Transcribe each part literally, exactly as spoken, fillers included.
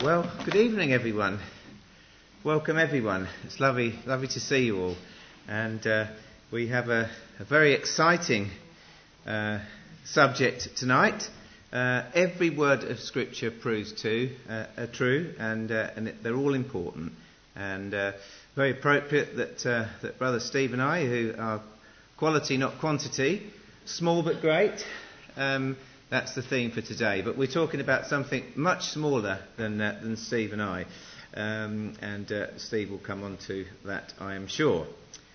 Well, good evening, everyone. Welcome, everyone. It's lovely, lovely to see you all. And uh, we have a, a very exciting uh, subject tonight. Uh, every word of Scripture proves to uh, are true, and uh, and it, they're all important. And uh, very appropriate that uh, that Brother Steve and I, who are quality not quantity, small but great. Um, That's the theme for today. But we're talking about something much smaller than uh, than Steve and I. Um, and uh, Steve will come on to that, I am sure.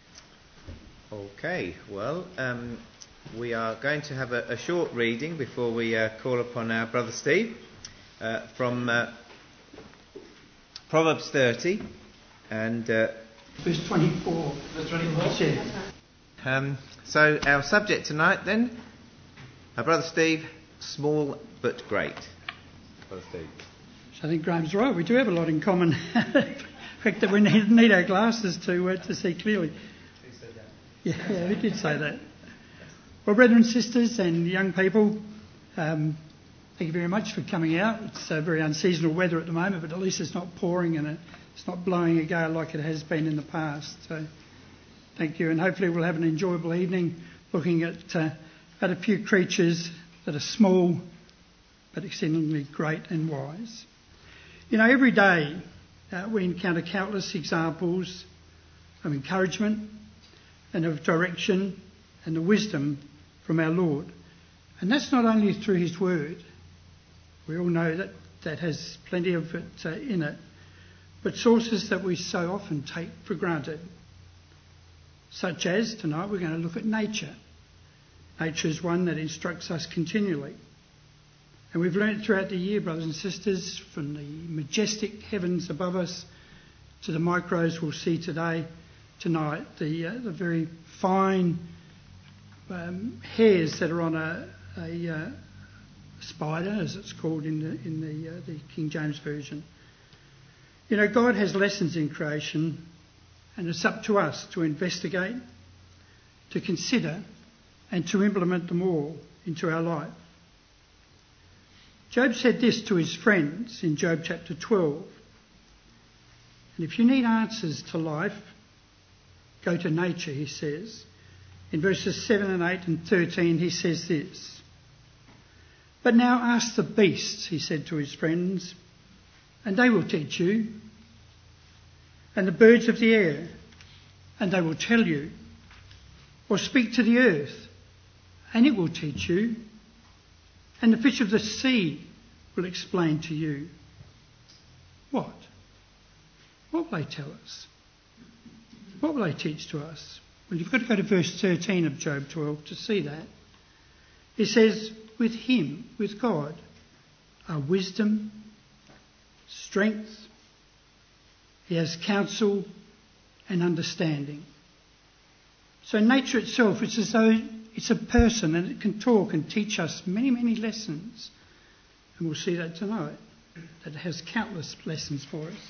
Okay, well, um, we are going to have a, a short reading before we uh, call upon our Brother Steve uh, from uh, Proverbs thirty and uh, verse twenty-four. Verse twenty-four. Um, so our subject tonight then, our Brother Steve, small but great. Brother Steve. So I think Graham's right. We do have a lot in common. The fact that we need, need our glasses to uh, to see clearly. Who said that? Yeah, yeah, we did say that. Well, brothers and sisters and young people, um, thank you very much for coming out. It's uh, very unseasonal weather at the moment, but at least it's not pouring and it's not blowing a gale like it has been in the past. So thank you, and hopefully we'll have an enjoyable evening looking at uh, at a few creatures that are small but exceedingly great and wise. You know, every day uh, we encounter countless examples of encouragement and of direction and the wisdom from our Lord. And that's not only through his word. We all know that that has plenty of it uh, in it. But sources that we so often take for granted. Such as, tonight we're going to look at nature. Nature is one that instructs us continually. And we've learnt throughout the year, brothers and sisters, from the majestic heavens above us to the micros we'll see today, tonight, the uh, the very fine um, hairs that are on a, a uh, spider, as it's called in the in the, uh, the King James Version. You know, God has lessons in creation, and it's up to us to investigate, to consider, and to implement them all into our life. Job said this to his friends in Job chapter twelve. And if you need answers to life, go to nature, he says. In verses seven and eight and thirteen, he says this. But now ask the beasts, he said to his friends, and they will teach you. And the birds of the air, and they will tell you. Or speak to the earth, and it will teach you. And the fish of the sea will explain to you. What? What will they tell us? What will they teach to us? Well, you've got to go to verse thirteen of Job twelve to see that. It says, with him, with God, are wisdom, strength. He has counsel and understanding. So nature itself, it's as though it's a person, and it can talk and teach us many, many lessons. And we'll see that tonight, that it has countless lessons for us.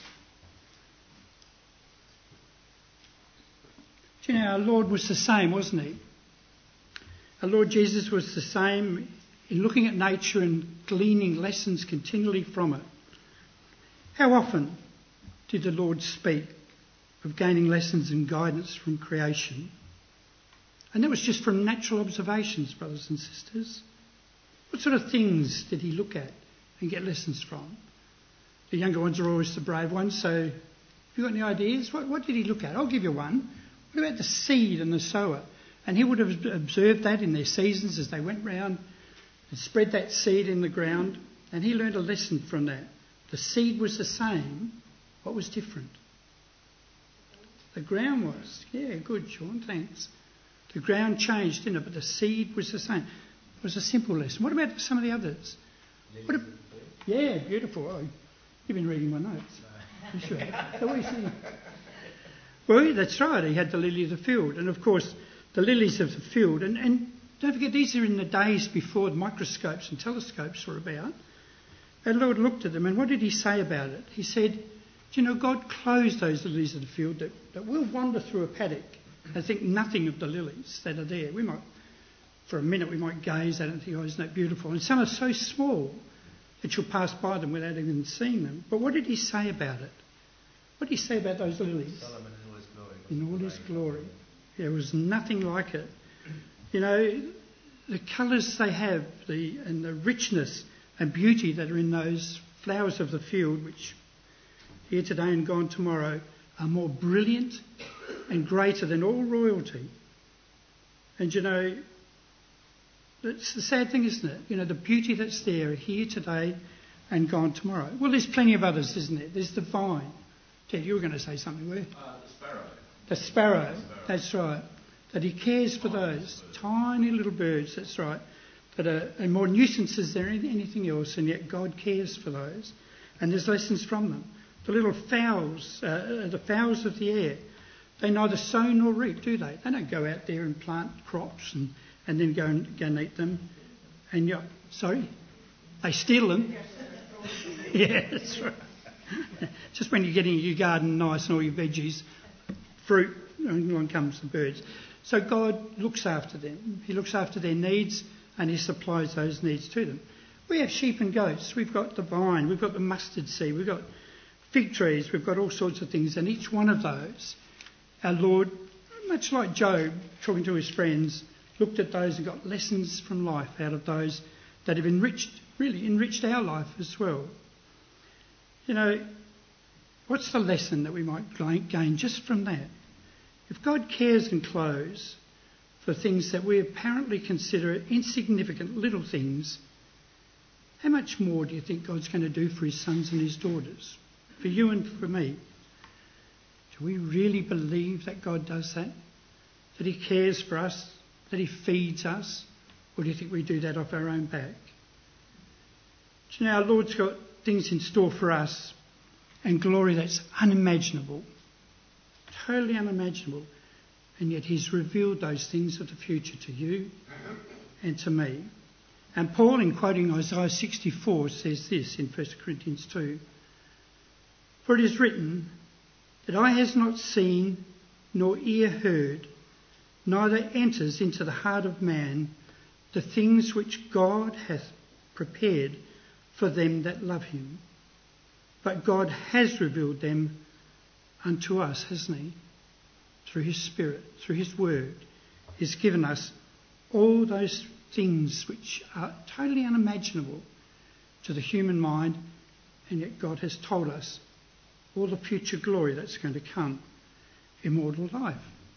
Do you know, our Lord was the same, wasn't he? Our Lord Jesus was the same in looking at nature and gleaning lessons continually from it. How often did the Lord speak of gaining lessons and guidance from creation? And that was just from natural observations, brothers and sisters. What sort of things did he look at and get lessons from? The younger ones are always the brave ones, so have you got any ideas? What, what did he look at? I'll give you one. What about the seed and the sower? And he would have observed that in their seasons as they went round and spread that seed in the ground, and he learned a lesson from that. The seed was the same. What was different? The ground was. Yeah, good, Sean, thanks. The ground changed, didn't it? But the seed was the same. It was a simple lesson. What about some of the others? What a, yeah, beautiful. Oh, you've been reading my notes. You sure? So what are you saying? Well, that's right. He had the lily of the field. And, of course, the lilies of the field. And, and don't forget, these are in the days before the microscopes and telescopes were about. And the Lord looked at them, and what did he say about it? He said, do you know, God clothes those lilies of the field that, that will wander through a paddock and think nothing of the lilies that are there. We might, for a minute, we might gaze at it and think, oh, isn't that beautiful? And some are so small that you'll pass by them without even seeing them. But what did he say about it? What did he say about those lilies? Solomon in all his glory. In all his glory. There was nothing like it. You know, the colours they have, the and the richness and beauty that are in those flowers of the field, which here today and gone tomorrow, are more brilliant and greater than all royalty. And you know, it's the sad thing, isn't it? You know, the beauty that's there here today and gone tomorrow. Well, there's plenty of others, isn't there? There's the vine. Ted, you were going to say something, were you? Uh, the sparrow. The sparrow, that's right. That he cares for those tiny little birds, that's right, that are, are more nuisances than anything else, and yet God cares for those. And there's lessons from them. The little fowls, uh, the fowls of the air, they neither sow nor reap, do they? They don't go out there and plant crops and, and then go and, go and eat them. And you're, sorry? They steal them. Yeah, that's right. Just when you're getting your garden nice and all your veggies, fruit, and along comes the birds. So God looks after them. He looks after their needs and he supplies those needs to them. We have sheep and goats. We've got the vine. We've got the mustard seed. We've got fig trees. We've got all sorts of things. And each one of those, our Lord, much like Job, talking to his friends, looked at those and got lessons from life out of those that have enriched, really enriched our life as well. You know, what's the lesson that we might gain just from that? If God cares and clothes for things that we apparently consider insignificant little things, how much more do you think God's going to do for his sons and his daughters? For you and for me? Do we really believe that God does that? That he cares for us? That he feeds us? Or do you think we do that off our own back? Do you know, our Lord's got things in store for us and glory that's unimaginable. Totally unimaginable. And yet he's revealed those things of the future to you and to me. And Paul, in quoting Isaiah sixty-four, says this in First Corinthians two. For it is written that eye has not seen nor ear heard, neither enters into the heart of man the things which God hath prepared for them that love him. But God has revealed them unto us, hasn't he? Through his Spirit, through his word. He's given us all those things which are totally unimaginable to the human mind, and yet God has told us all the future glory that's going to come, immortal life.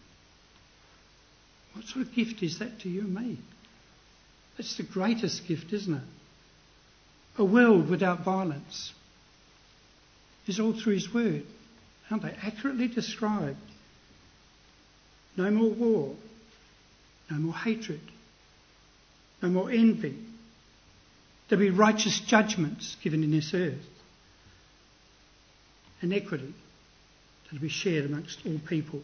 What sort of gift is that to you and me? That's the greatest gift, isn't it? A world without violence is all through his word. Aren't they accurately described? No more war, no more hatred, no more envy. There'll be righteous judgments given in this earth, and equity that'll be shared amongst all people.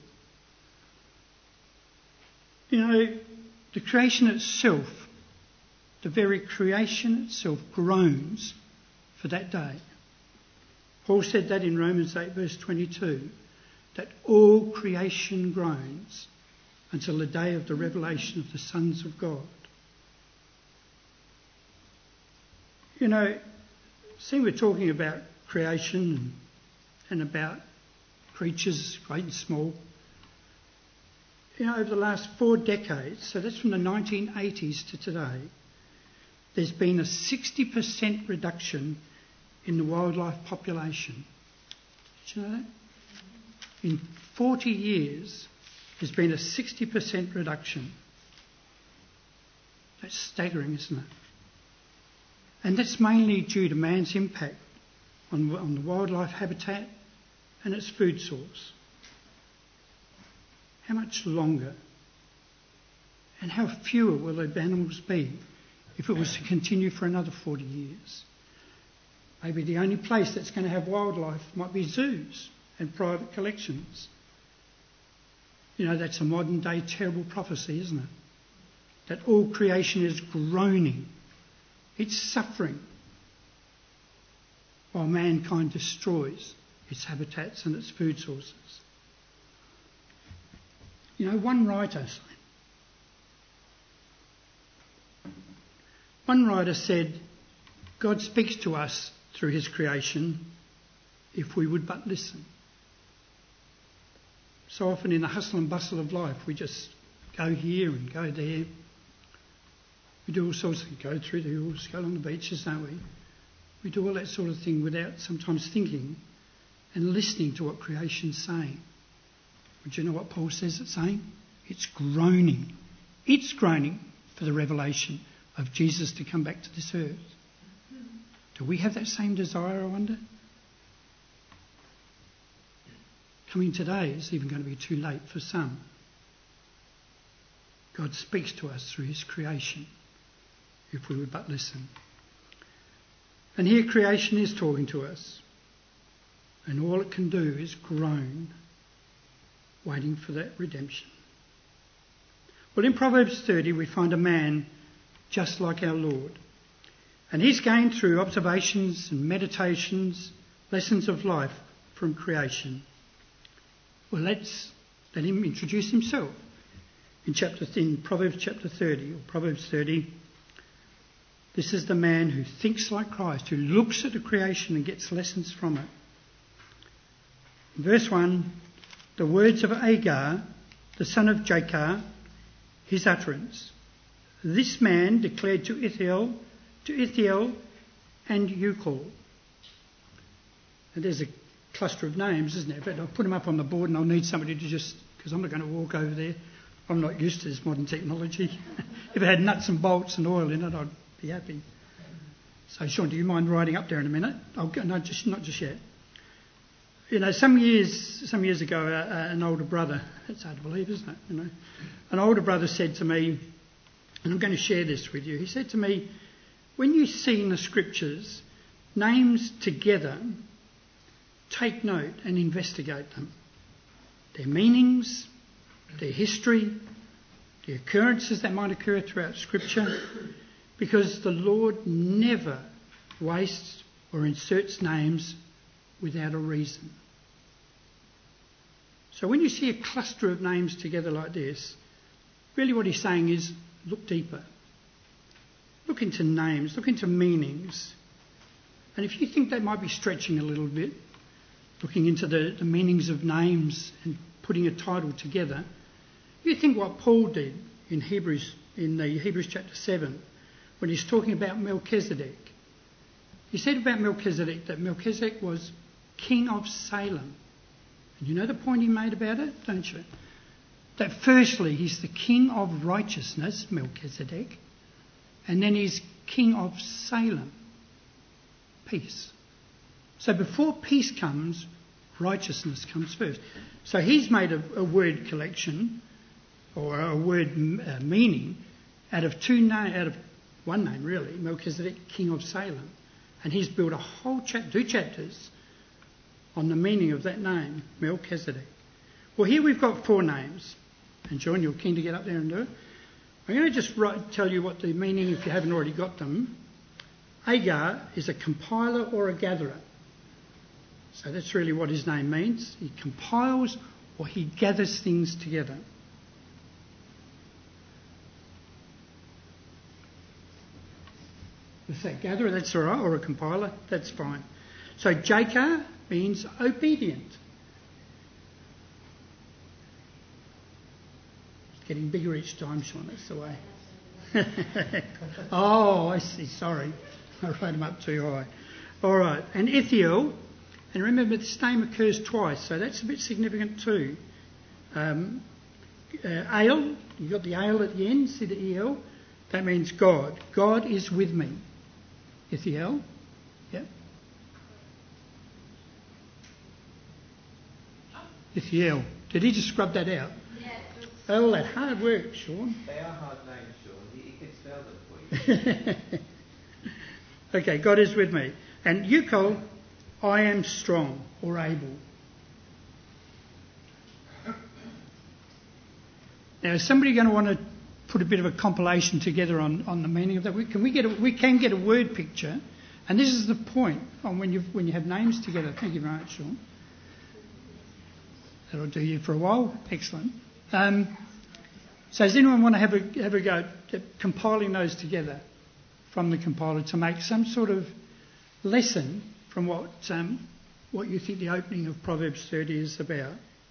You know, the creation itself, the very creation itself groans for that day. Paul said that in Romans eight verse twenty-two, that all creation groans until the day of the revelation of the sons of God. You know, see, we're talking about creation and, and about creatures, great and small. You know, over the last four decades, so that's from the nineteen eighties to today, there's been a sixty percent reduction in the wildlife population. Did you know that? In forty years, there's been a sixty percent reduction. That's staggering, isn't it? And that's mainly due to man's impact on, on the wildlife habitat and its food source. How much longer and how fewer will the animals be if it was to continue for another forty years? Maybe the only place that's going to have wildlife might be zoos and private collections. You know, that's a modern day terrible prophecy, isn't it? That all creation is groaning. It's suffering while mankind destroys its habitats and its food sources. You know, one writer, one writer said God speaks to us through his creation if we would but listen. So often in the hustle and bustle of life, we just go here and go there. We do all sorts of go through the hills, go along the beaches, don't we? We do all that sort of thing without sometimes thinking and listening to what creation's saying. But do you know what Paul says it's saying? It's groaning. It's groaning for the revelation of Jesus to come back to this earth. Do we have that same desire, I wonder? Coming today is even going to be too late for some. God speaks to us through his creation, if we would but listen. And here creation is talking to us. And all it can do is groan, waiting for that redemption. Well, in Proverbs thirty, we find a man just like our Lord. And he's going through observations and meditations, lessons of life from creation. Well, let's let him introduce himself. In chapter in Proverbs chapter thirty, or Proverbs thirty, this is the man who thinks like Christ, who looks at the creation and gets lessons from it. In verse one, the words of Agar, the son of Jakar, his utterance. This man declared to Ithiel, to Ithiel and Ucal. And there's a cluster of names, isn't there? But I'll put them up on the board and I'll need somebody to just, because I'm not going to walk over there. I'm not used to this modern technology. If it had nuts and bolts and oil in it, I'd be happy. So, Sean, do you mind riding up there in a minute? I'll go, no, just not just yet. You know, some years, some years ago, uh, uh, an older brother, it's hard to believe, isn't it? You know, an older brother said to me, and I'm going to share this with you. He said to me, when you see in the scriptures names together, take note and investigate them. Their meanings, their history, the occurrences that might occur throughout scripture, because the Lord never wastes or inserts names without a reason. So when you see a cluster of names together like this, really what he's saying is look deeper. Look into names, look into meanings. And if you think that might be stretching a little bit, looking into the, the meanings of names and putting a title together, you think what Paul did in Hebrews, in the Hebrews chapter seven, when he's talking about Melchizedek. He said about Melchizedek that Melchizedek was king of Salem. And you know the point he made about it, don't you? That firstly, he's the king of righteousness, Melchizedek, and then he's king of Salem, peace. So before peace comes, righteousness comes first. So he's made a, a word collection, or a word uh, meaning, out of two na- out of one name really, Melchizedek, king of Salem. And he's built a whole chapter, two chapters, on the meaning of that name, Melchizedek. Well, here we've got four names. And John, you're keen to get up there and do it. I'm going to just write, tell you what the meaning, if you haven't already got them. Agar is a compiler or a gatherer. So that's really what his name means. He compiles or he gathers things together. Is that gatherer? That's all right. Or a compiler? That's fine. So Jakar means obedient. It's getting bigger each time, Sean. That's the way. Oh, I see. Sorry. I wrote him up too high. All right. And Ithiel. And remember, this name occurs twice, so that's a bit significant too. Um, uh, ale, you've got the ale at the end, see the E L? That means God. God is with me. Ithiel. Yeah. Ithiel. Did he just scrub that out? Yeah. Oh, that hard work, Sean. They are hard names, Sean. You, you can spell them for you. Okay, God is with me. And Ucal, I am strong or able. Now, is somebody going to want to put a bit of a compilation together on, on the meaning of that? We can we get a, we can get a word picture, and this is the point on when you when you have names together. Thank you very much, Sean. That'll do you for a while. Excellent. Um, so, does anyone want to have a have a go at compiling those together from the compiler to make some sort of lesson from what um, what you think the opening of Proverbs thirty is about.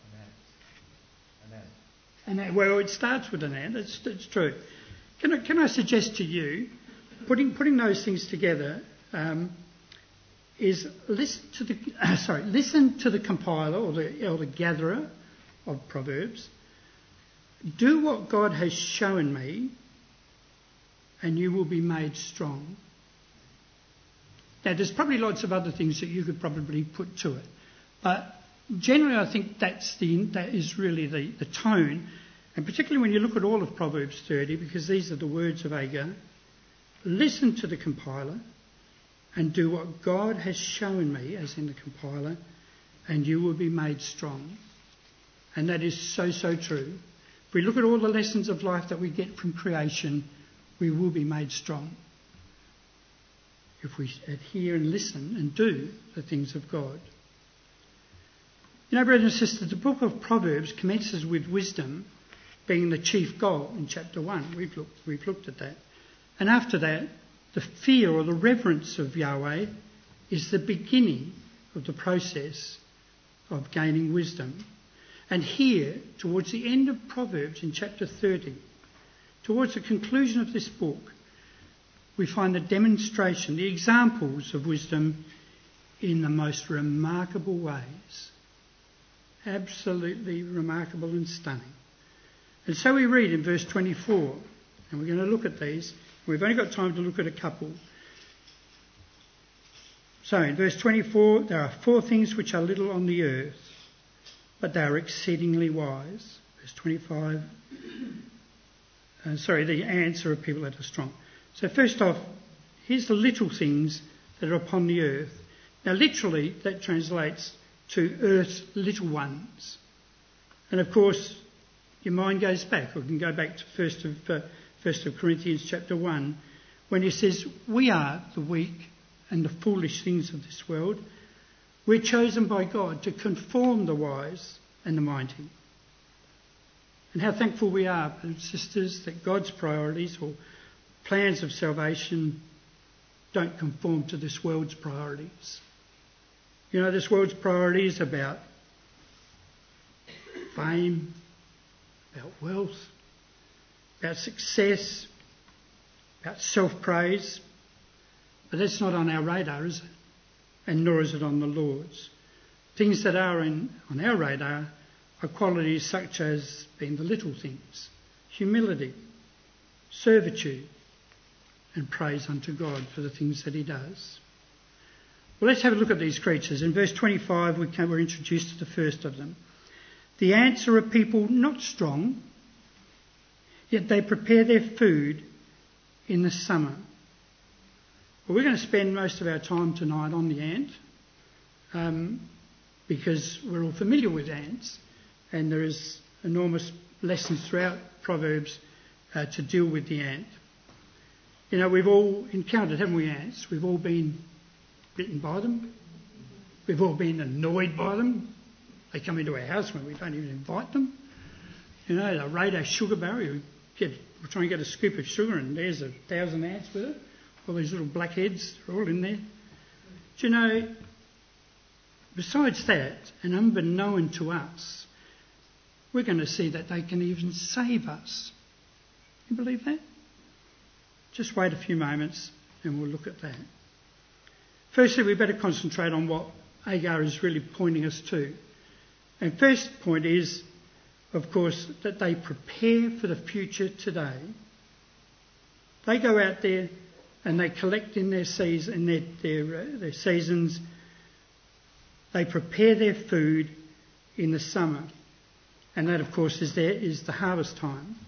And that, well, it starts with an and. It's, it's true. Can I, can I suggest to you, putting putting those things together, um, is listen to the uh, sorry, listen to the compiler or the or the gatherer of Proverbs. Do what God has shown me, and you will be made strong. Now, there's probably lots of other things that you could probably put to it, but generally, I think that's the that is really the, the tone, and particularly when you look at all of Proverbs thirty, because these are the words of Agur. Listen to the compiler, and do what God has shown me, as in the compiler, and you will be made strong. And that is so so true. If we look at all the lessons of life that we get from creation, we will be made strong if we adhere and listen and do the things of God. You know, brothers and sisters, the book of Proverbs commences with wisdom being the chief goal in chapter one. We've looked, we've looked at that. And after that, the fear or the reverence of Yahweh is the beginning of the process of gaining wisdom. And here, towards the end of Proverbs in chapter thirty, towards the conclusion of this book, we find the demonstration, the examples of wisdom in the most remarkable ways. Absolutely remarkable and stunning. And so we read in verse twenty-four, and we're going to look at these. We've only got time to look at a couple. So in verse twenty-four, there are four things which are little on the earth, but they are exceedingly wise. Verse twenty-five, uh, sorry, the answer of people that are strong. So first off, here's the little things that are upon the earth. Now literally, that translates to earth's little ones. And of course, your mind goes back, or can go back to first of, uh, first of Corinthians chapter one, when he says, we are the weak and the foolish things of this world. We're chosen by God to conform the wise and the mighty. And how thankful we are, brothers and sisters, that God's priorities or plans of salvation don't conform to this world's priorities. You know, this world's priorities about fame, about wealth, about success, about self-praise. But that's not on our radar, is it? And nor is it on the Lord's. Things that are in, on our radar are qualities such as being the little things, humility, servitude, and praise unto God for the things that he does. Well, let's have a look at these creatures. In verse twenty-five, we can, we're introduced to the first of them. The ants are a people not strong, yet they prepare their food in the summer. Well, we're going to spend most of our time tonight on the ant, um, because we're all familiar with ants, and there is enormous lessons throughout Proverbs uh, to deal with the ant. You know, we've all encountered, haven't we, ants? We've all been bitten by them. We've all been annoyed by them. They come into our house when we don't even invite them. You know, they raid our sugar barrel. We, get, we try and get a scoop of sugar, and there's a thousand ants with it. All these little black heads are all in there. Do you know, besides that, and unbeknown to us, we're going to see that they can even save us. You believe that? Just wait a few moments and we'll look at that. Firstly, we better concentrate on what Agur is really pointing us to. And first point is, of course, that they prepare for the future today. They go out there and they collect in their season, their, their, uh, their seasons. They prepare their food in the summer. And that, of course, is, their, is the harvest time.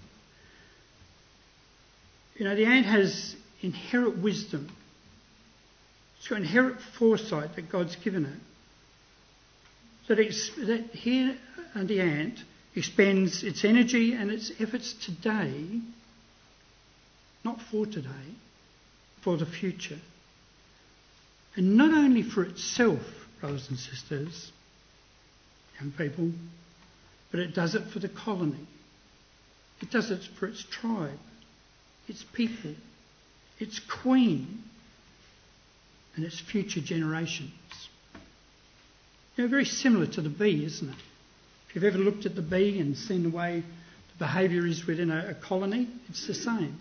You know, the ant has inherent wisdom. It's got inherent foresight that God's given it. So that, it's, that here uh, the ant expends its energy and its efforts today, not for today, for the future. And not only for itself, brothers and sisters, young people, but it does it for the colony. It does it for its tribe, its people, its queen, and its future generations. You know, very similar to the bee, isn't it? If you've ever looked at the bee and seen the way the behaviour is within a, a colony, it's the same.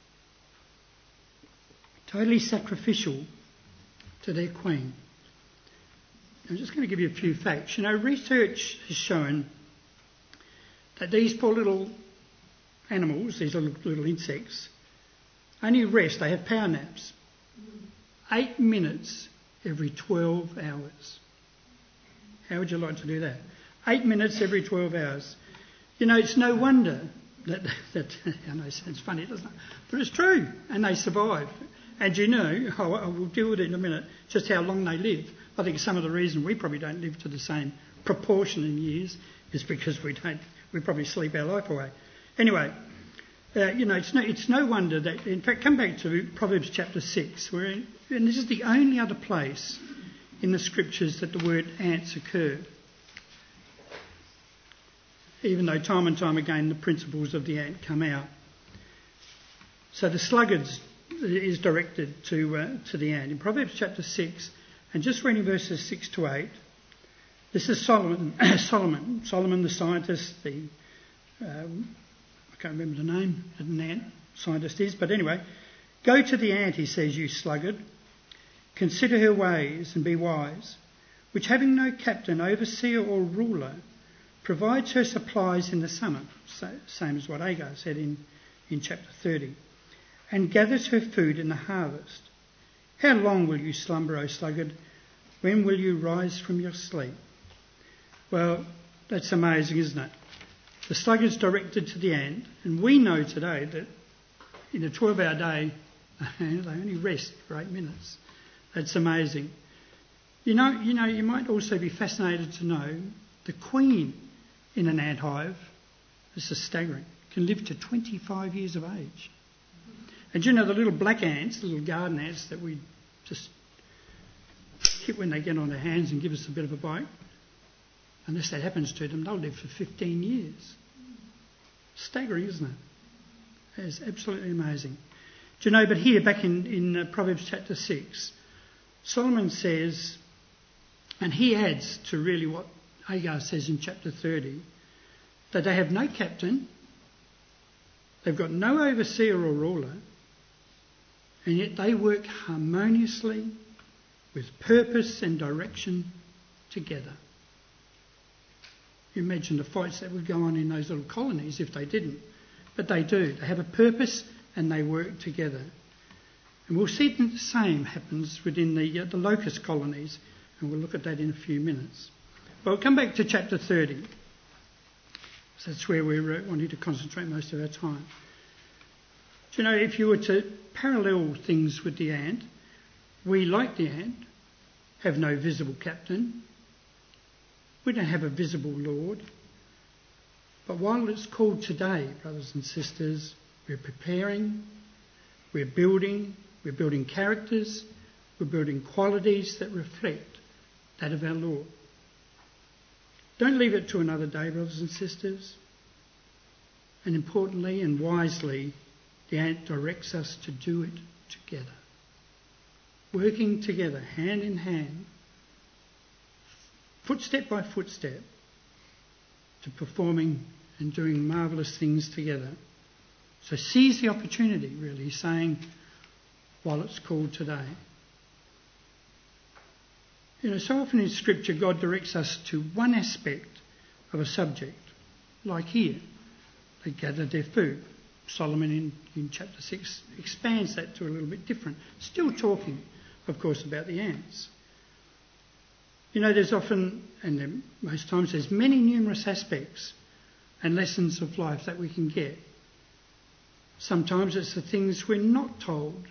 Totally sacrificial to their queen. I'm just going to give you a few facts. You know, research has shown that these poor little animals, these little, little insects, only rest, they have power naps, eight minutes every twelve hours. How would you like to do that? Eight minutes every twelve hours. You know, it's no wonder that, that I know it sounds funny, doesn't it? But it's true, and they survive. And you know, I will deal with it in a minute, just how long they live. I think some of the reason we probably don't live to the same proportion in years is because we don't, we probably sleep our life away. Anyway, uh, you know, it's no, it's no wonder that, in fact, come back to Proverbs chapter six, where, and this is the only other place in the scriptures that the word ants occur. Even though time and time again the principles of the ant come out. So the sluggards is directed to uh, to the ant. In Proverbs chapter six, and just reading verses six to eight, this is Solomon, Solomon, Solomon the scientist, the, um, I can't remember the name that an ant scientist is, but anyway, go to the ant, he says, you sluggard, consider her ways and be wise, which having no captain, overseer or ruler, provides her supplies in the summer, so, same as what Agar said in, in chapter thirty, and gathers her food in the harvest. How long will you slumber, O sluggard? When will you rise from your sleep? Well, that's amazing, isn't it? The sluggard's directed to the ant, and we know today that in a twelve-hour day, they only rest for eight minutes. That's amazing. You know, you know, you might also be fascinated to know the queen in an ant hive, this is staggering, can live to twenty-five years of age. And you know the little black ants, the little garden ants that we just hit when they get on their hands and give us a bit of a bite, unless that happens to them, they'll live for fifteen years. Staggering, isn't it? It's absolutely amazing. Do you know, but here, back in, in uh, Proverbs chapter six, Solomon says, and he adds to really what Agar says in chapter thirty, that they have no captain, they've got no overseer or ruler, and yet they work harmoniously with purpose and direction together. You imagine the fights that would go on in those little colonies if they didn't. But they do. They have a purpose and they work together. And we'll see the same happens within the, uh, the locust colonies, and we'll look at that in a few minutes. But we'll come back to chapter thirty. So that's where we're uh, wanting to concentrate most of our time. Do you know, if you were to parallel things with the ant, we, like the ant, have no visible captain. We don't have a visible Lord. But while it's called today, brothers and sisters, we're preparing, we're building, we're building characters, we're building qualities that reflect that of our Lord. Don't leave it to another day, brothers and sisters. And importantly and wisely, the ant directs us to do it together. Working together, hand in hand, footstep by footstep, to performing and doing marvellous things together. So seize the opportunity, really, saying, while it's called today. You know, so often in Scripture, God directs us to one aspect of a subject. Like here, they gathered their food. Solomon in, in chapter six expands that to a little bit different. Still talking, of course, about the ants. You know, there's often, and there, most times, there's many numerous aspects and lessons of life that we can get. Sometimes it's the things we're not told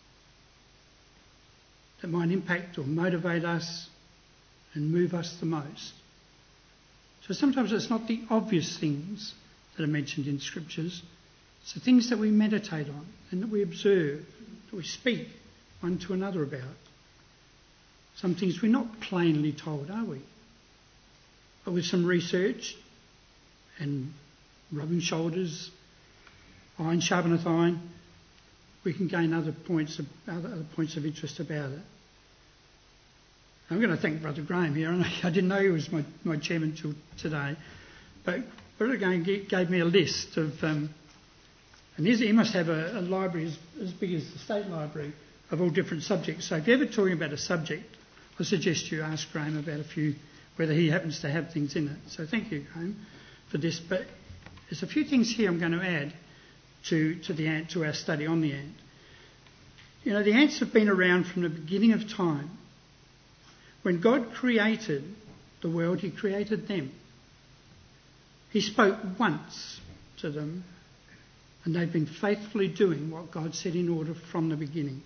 that might impact or motivate us and move us the most. So sometimes it's not the obvious things that are mentioned in Scriptures. It's the things that we meditate on and that we observe, that we speak one to another about. Some things we're not plainly told, are we? But with some research and rubbing shoulders, iron sharpeneth iron, we can gain other points of, other, other points of interest about it. I'm going to thank Brother Graham here. I didn't know he was my, my chairman till today. But Brother Graham gave me a list of... Um, and he must have a, a library as, as big as the State Library of all different subjects. So if you're ever talking about a subject, I suggest you ask Graham about a few, whether he happens to have things in it. So thank you, Graham, for this. But there's a few things here I'm going to add to, to the ant, to our study on the ant. You know, the ants have been around from the beginning of time. When God created the world, he created them. He spoke once to them, and they've been faithfully doing what God set in order from the beginning.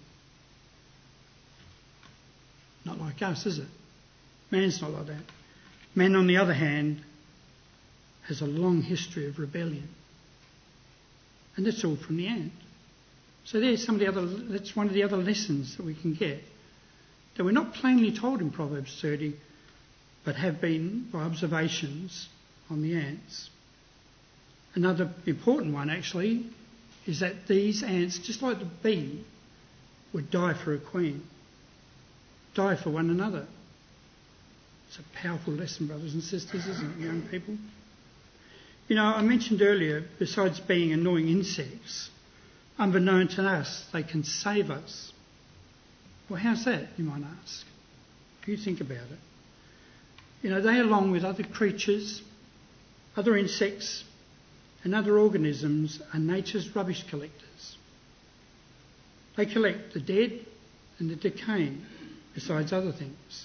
Not like us, is it? Man's not like that. Man, on the other hand, has a long history of rebellion. And that's all from the ant. So there's some of the other, that's one of the other lessons that we can get. That we're not plainly told in Proverbs thirty, but have been by observations on the ants. Another important one, actually, is that these ants, just like the bee, would die for a queen. Die for one another. It's a powerful lesson, brothers and sisters, isn't it, young people? You know, I mentioned earlier, besides being annoying insects, unbeknown to us, they can save us. Well, how's that, you might ask? If you think about it. You know, they, along with other creatures, other insects, and other organisms, are nature's rubbish collectors. They collect the dead and the decaying, besides other things.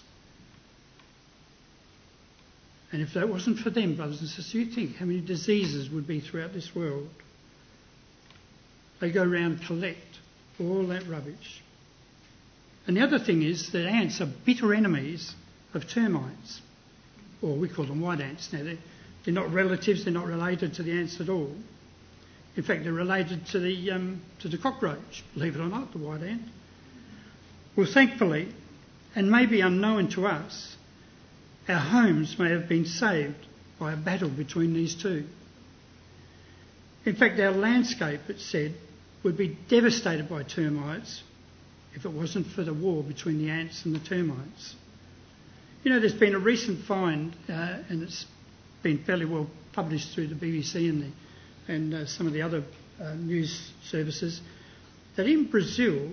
And if that wasn't for them, brothers and sisters, you think how many diseases would be throughout this world. They go around and collect all that rubbish. And the other thing is that ants are bitter enemies of termites. Or we call them white ants now. They're, they're not relatives, they're not related to the ants at all. In fact, they're related to the, um, to the cockroach, believe it or not, the white ant. Well, thankfully, and maybe unknown to us, our homes may have been saved by a battle between these two. In fact, our landscape, it's said, would be devastated by termites if it wasn't for the war between the ants and the termites. You know, there's been a recent find, uh, and it's been fairly well published through the B B C and, the, and uh, some of the other uh, news services, that in Brazil,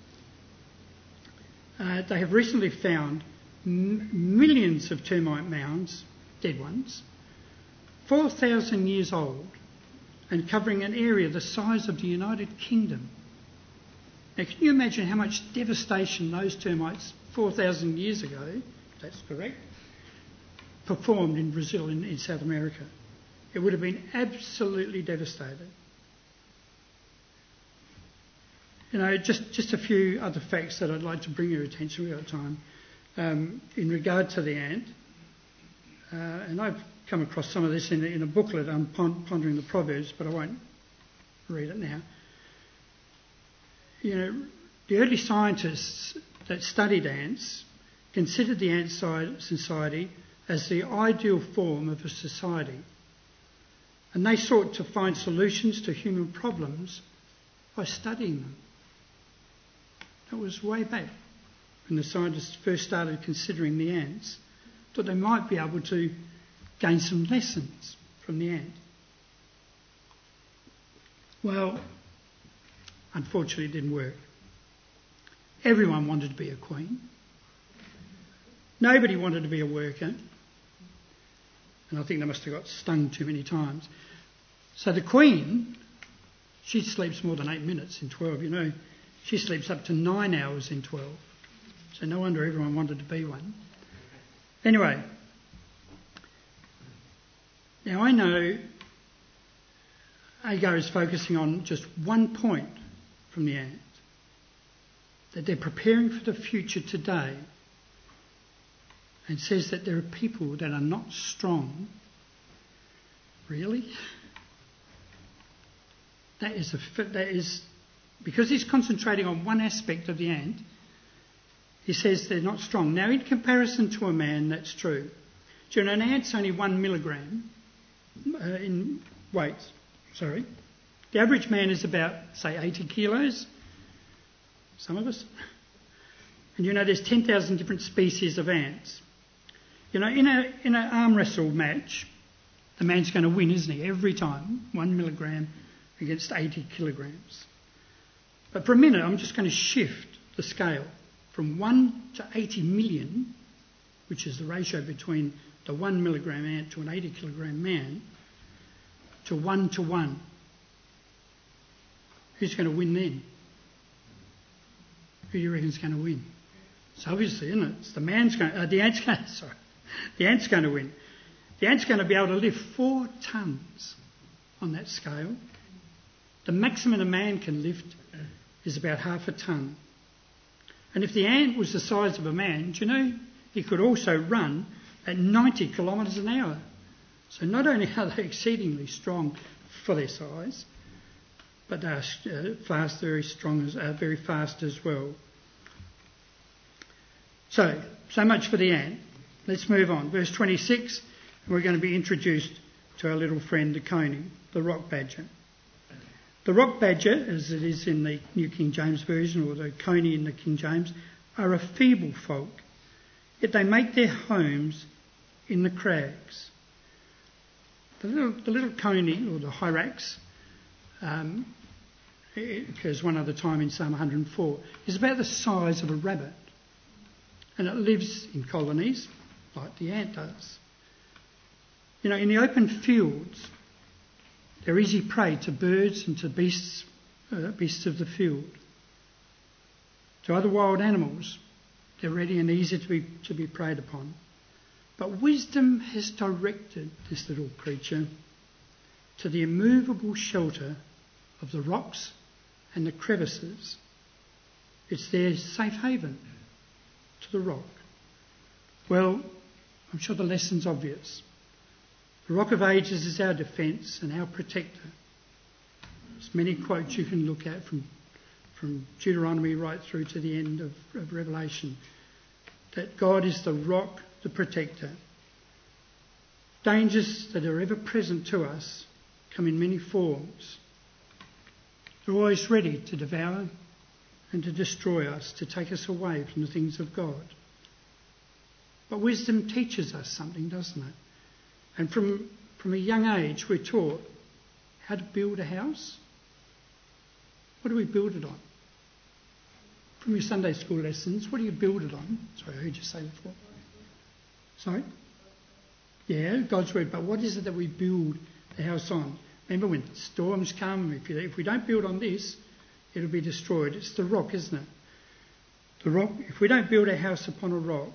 uh, they have recently found m- millions of termite mounds, dead ones, four thousand years old, and covering an area the size of the United Kingdom. Now, can you imagine how much devastation those termites four thousand years ago, if that's correct, performed in Brazil, in, in South America? It would have been absolutely devastated. You know, just, just a few other facts that I'd like to bring your attention, we've got time, um, in regard to the ant. Uh, and I've come across some of this in, in a booklet on Pondering the Proverbs, but I won't read it now. You know, the early scientists that studied ants considered the ant society as the ideal form of a society. And they sought to find solutions to human problems by studying them. That was way back when the scientists first started considering the ants, that they might be able to gain some lessons from the ant. Well, unfortunately it didn't work. Everyone wanted to be a queen. Nobody wanted to be a worker. And I think they must have got stung too many times. So the queen, she sleeps more than eight minutes in twelve, you know. She sleeps up to nine hours in twelve. So no wonder everyone wanted to be one. Anyway, now I know Agar is focusing on just one point from the ant, that they're preparing for the future today, and says that there are people that are not strong. Really? That is, a, that is because he's concentrating on one aspect of the ant, he says they're not strong. Now, in comparison to a man, that's true. Do you know, an ant's only one milligram uh, in weight. Sorry. The average man is about, say, eighty kilos. some of us. And you know there's ten thousand different species of ants. You know, in a in an arm wrestle match, the man's going to win, isn't he? Every time, one milligram against eighty kilograms. But for a minute, I'm just going to shift the scale from one to eighty million, which is the ratio between the one milligram ant to an eighty kilogram man, to one to one. Who's going to win then? Who do you reckon's going to win? It's obviously, isn't it? It's the man's going. Uh, the ant's going. Sorry, the ant's going to win. The ant's going to be able to lift four tons on that scale. The maximum a man can lift is about half a ton. And if the ant was the size of a man, do you know he could also run at ninety kilometres an hour? So not only are they exceedingly strong for their size, but they are uh, fast, very strong, as, uh, very fast as well. So, so much for the ant. Let's move on. Verse twenty-six, we're going to be introduced to our little friend, the coney, the rock badger. The rock badger, as it is in the New King James Version, or the coney in the King James, are a feeble folk, yet they make their homes in the crags. The little, the little coney, or the hyrax, um, it occurs one other time in Psalm one hundred and four, is about the size of a rabbit. And it lives in colonies, like the ant does. You know, in the open fields, they're easy prey to birds and to beasts, uh, beasts of the field. To other wild animals, they're ready and easy to be, to be preyed upon. But wisdom has directed this little creature to the immovable shelter of the rocks and the crevices. It's their safe haven to the rock. Well, I'm sure the lesson's obvious. The Rock of Ages is our defence and our protector. There's many quotes you can look at from, from Deuteronomy right through to the end of, of Revelation, that God is the rock, the protector. Dangers that are ever present to us come in many forms. They're always ready to devour and to destroy us, to take us away from the things of God. But wisdom teaches us something, doesn't it? And from, from a young age, we're taught how to build a house. What do we build it on? From your Sunday school lessons, what do you build it on? Sorry, I heard you say before. Sorry? Yeah, God's word. But what is it that we build the house on? Remember when storms come, if, you, if we don't build on this, it'll be destroyed. It's the rock, isn't it? The rock, if we don't build a house upon a rock,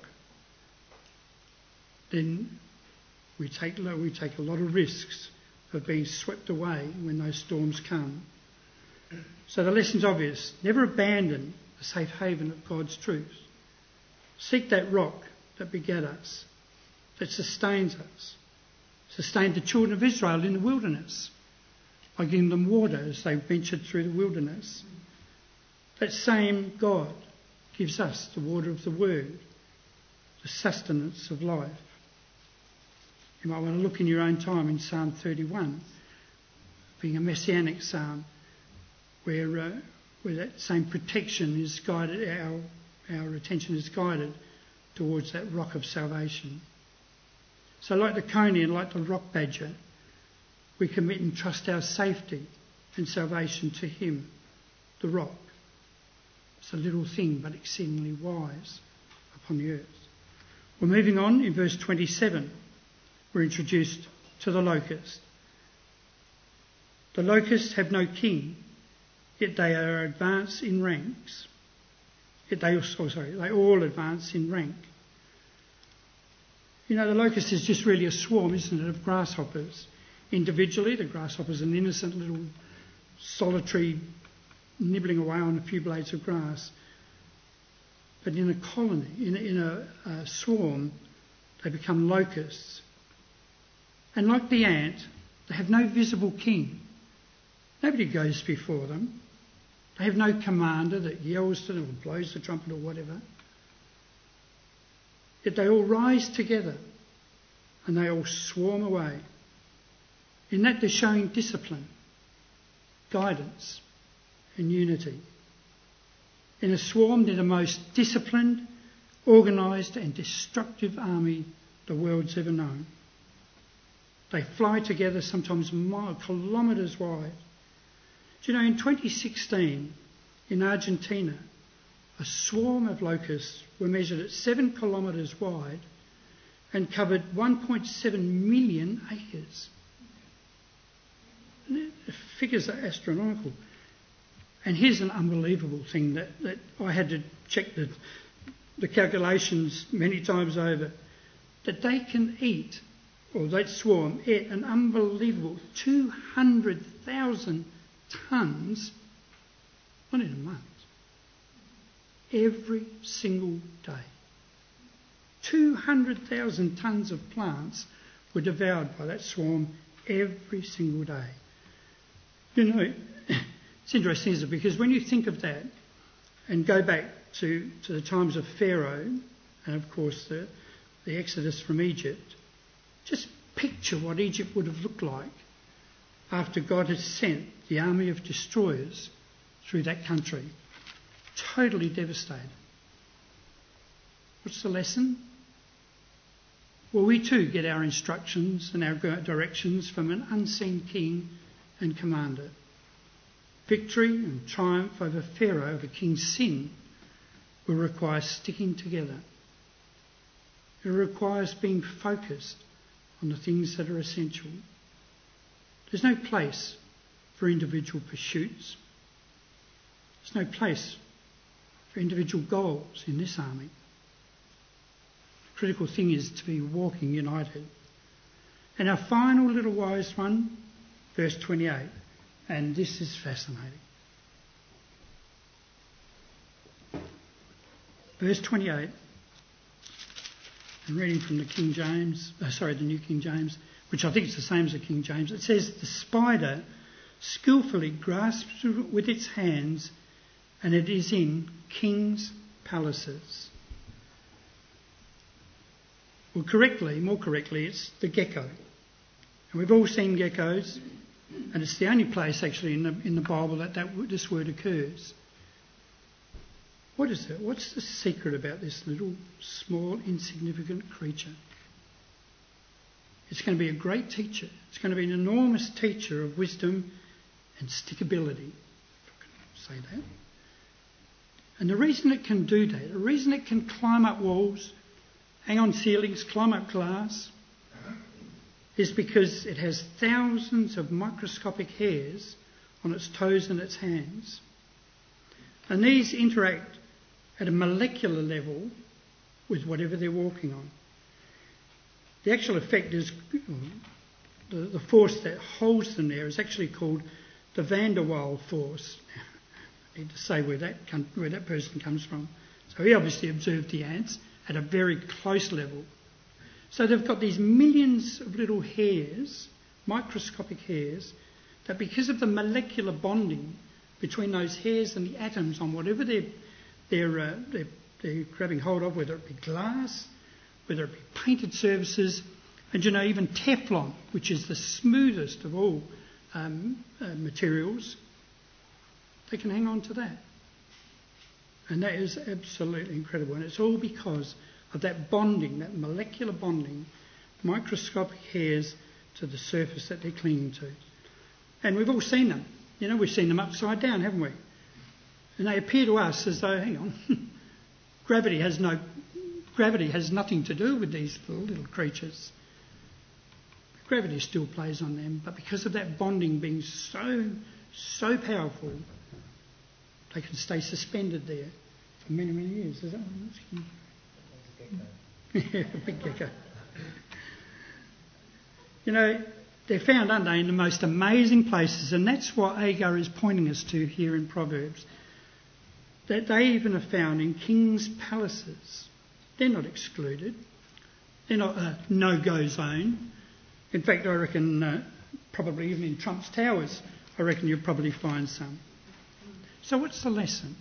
then we take, we take a lot of risks of being swept away when those storms come. So the lesson's obvious. Never abandon the safe haven of God's truth. Seek that rock that begat us, that sustains us, sustained the children of Israel in the wilderness by giving them water as they ventured through the wilderness. That same God gives us the water of the word, the sustenance of life. You might want to look in your own time in Psalm thirty-one, being a messianic psalm, where uh, where that same protection is guided, our our attention is guided towards that rock of salvation. So like the coney and like the rock badger, we commit and trust our safety and salvation to him, the rock. It's a little thing, but exceedingly wise upon the earth. We're moving on in verse twenty-seven. We're introduced to the locust. The locusts have no king, yet they are advanced in ranks. Yet they also, sorry, they all advance in rank. You know, the locust is just really a swarm, isn't it, of grasshoppers. Individually, the grasshopper's an innocent little solitary nibbling away on a few blades of grass. But in a colony, in a, in a, a swarm, they become locusts. And like the ant, they have no visible king. Nobody goes before them. They have no commander that yells to them or blows the trumpet or whatever. Yet they all rise together and they all swarm away. In that they're showing discipline, guidance and unity. In a swarm, they're the most disciplined, organised and destructive army the world's ever known. They fly together sometimes miles, kilometres wide. Do you know, in twenty sixteen, in Argentina, a swarm of locusts were measured at seven kilometres wide and covered one point seven million acres. The figures are astronomical. And here's an unbelievable thing that, that I had to check the, the calculations many times over, that they can eat, or that swarm ate an unbelievable two hundred thousand tonnes, not in a month, every single day. two hundred thousand tonnes of plants were devoured by that swarm every single day. You know, it's interesting, isn't it? Because when you think of that and go back to, to the times of Pharaoh and, of course, the, the Exodus from Egypt, just picture what Egypt would have looked like after God had sent the army of destroyers through that country. Totally devastated. What's the lesson? Well, we too get our instructions and our directions from an unseen king and commander. Victory and triumph over Pharaoh, over King Sin, will require sticking together. It requires being focused on the things that are essential. There's no place for individual pursuits. There's no place for individual goals in this army. The critical thing is to be walking united. And our final little wise one, verse twenty-eight, and this is fascinating. Verse twenty-eight, I'm reading from the King James, uh, sorry, the New King James, which I think is the same as the King James. It says, the spider skillfully grasps with its hands, and it is in kings' palaces. Well, correctly, more correctly, it's the gecko. And we've all seen geckos, and it's the only place actually in the, in the Bible that, that this word occurs. What is it? What's the secret about this little, small, insignificant creature? It's going to be a great teacher. It's going to be an enormous teacher of wisdom and stickability, if I can say that. And the reason it can do that, the reason it can climb up walls, hang on ceilings, climb up glass, is because it has thousands of microscopic hairs on its toes and its hands. And these interact at a molecular level with whatever they're walking on. The actual effect is, the, the force that holds them there is actually called the van der Waals force. I need to say where that, where that person comes from. So he obviously observed the ants at a very close level. So they've got these millions of little hairs, microscopic hairs, that because of the molecular bonding between those hairs and the atoms on whatever they're, they're, uh, they're, they're grabbing hold of, whether it be glass, whether it be painted surfaces, and you know, even Teflon, which is the smoothest of all um, uh, materials, they can hang on to that. And that is absolutely incredible. And it's all because of that bonding, that molecular bonding, microscopic hairs to the surface that they're clinging to. And we've all seen them. You know, we've seen them upside down, haven't we? And they appear to us as though, hang on, gravity has no, gravity has nothing to do with these little, little creatures. Gravity still plays on them, but because of that bonding being so, so powerful, they can stay suspended there for many, many years. Is that one? Yeah, a big gecko. You know, they're found, aren't they, in the most amazing places, and that's what Agar is pointing us to here in Proverbs. That they even are found in kings' palaces. They're not excluded. They're not a no-go zone. In fact, I reckon uh, probably even in Trump's towers, I reckon you'll probably find some. So what's the lesson?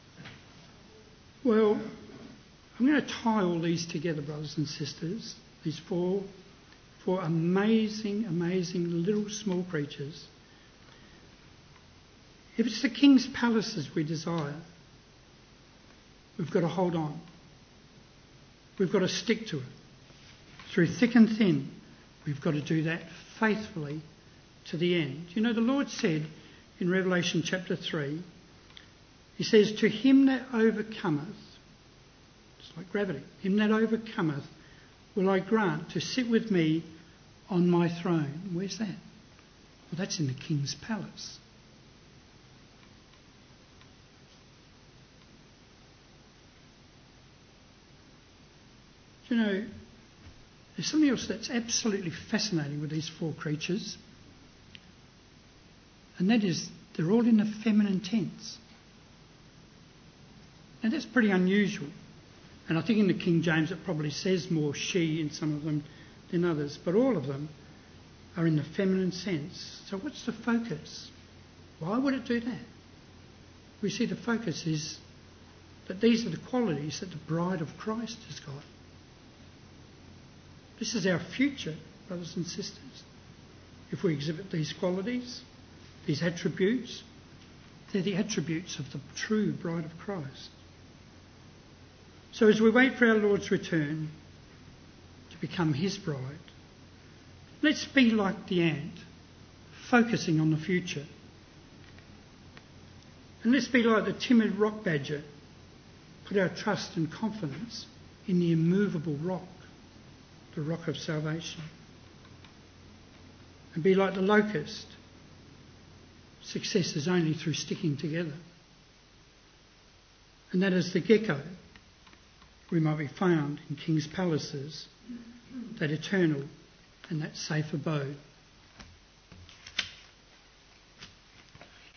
Well, I'm going to tie all these together, brothers and sisters, these four, four amazing, amazing little small creatures. If it's the king's palaces we desire, we've got to hold on. We've got to stick to it. Through thick and thin, we've got to do that faithfully to the end. You know, the Lord said in Revelation chapter three, he says, to him that overcometh, it's like gravity, him that overcometh will I grant to sit with me on my throne. Where's that? Well, that's in the king's palace. You know, there's something else that's absolutely fascinating with these four creatures, and that is they're all in the feminine tense. And that's pretty unusual. And I think in the King James it probably says more she in some of them than others, but all of them are in the feminine sense. So what's the focus? Why would it do that? We see the focus is that these are the qualities that the bride of Christ has got. This is our future, brothers and sisters. If we exhibit these qualities, these attributes, they're the attributes of the true bride of Christ. So as we wait for our Lord's return to become his bride, let's be like the ant, focusing on the future. And let's be like the timid rock badger, put our trust and confidence in the immovable rock, the rock of salvation. And be like the locust, success is only through sticking together. And that as the gecko, we might be found in king's palaces, that eternal and that safe abode